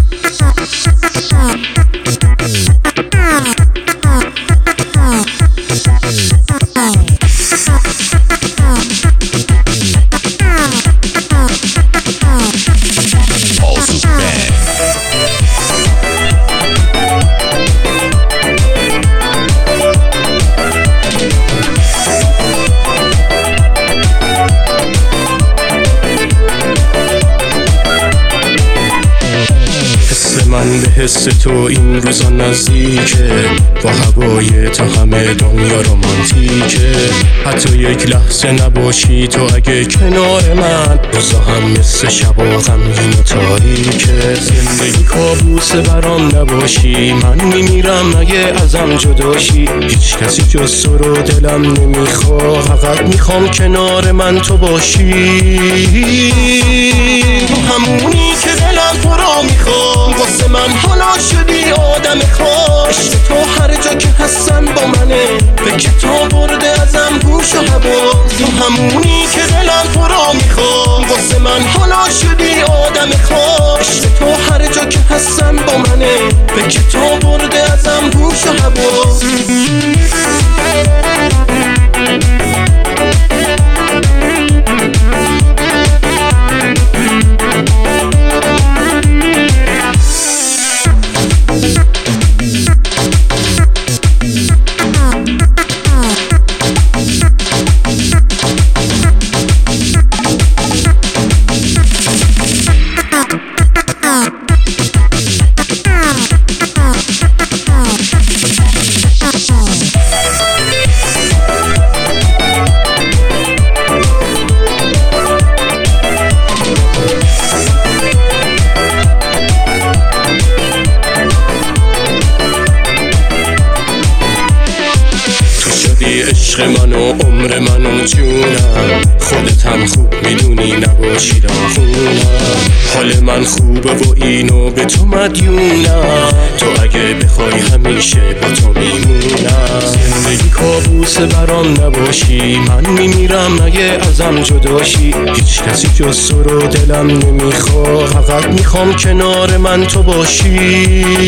من به حس تو این روزا نزدیکه، با هوای تو همه دنیا رومانتیکه. حتی یک لحظه نباشی تو اگه کنار من، روزا هم مثل شب و غمگین و تاریکه. زندگی کابوسه برام نباشی، من میمیرم اگه ازم جداشی. هیچ کسی جز تو رو دلم نمیخواد، فقط میخوام کنار من تو باشی. تو همونی که دلم تو رو میخواد، واسه من حالا شدی آدم خاص. تو هر جا که هستن با منه، به کتاب برده ازم گوش و حواس. تو همونی که دلم تو رو میخواد، واسه من حالا شدی آدم خاص. تو هر جا که هستن با منه، به کتاب برده ازم گوش و حواس. عشق من و عمر من و جونم، خودت هم خوب میدونی نباشی خونم. حال من خوبه و اینو به تو مدیونم، تو اگه بخوای همیشه با تو میمونم. زندگی کابوسه برام نباشی، من میمیرم اگه ازم جداشی. هیچ کسی جز تو رو دلم نمیخواد، فقط میخوام کنار من تو باشی.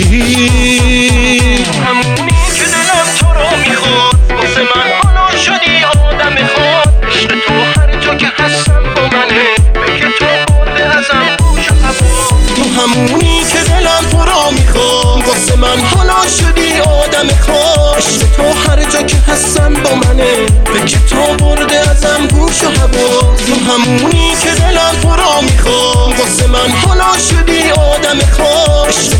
همونی که دلم تو رو میخواد، واسه من حالا شدی آدم خاص. عشق تو هر جا که هستم با منه، به تو برده ازم گوش و حواس. تو همونی که دلم تو رو میخواد، واسه من حالا شدی آدم خاص. تو هر جا که هستم با منه، به تو برده ازم گوش و حواس. تو همونی که دلم تو رو میخواد، واسه من حالا شدی آدم خاص.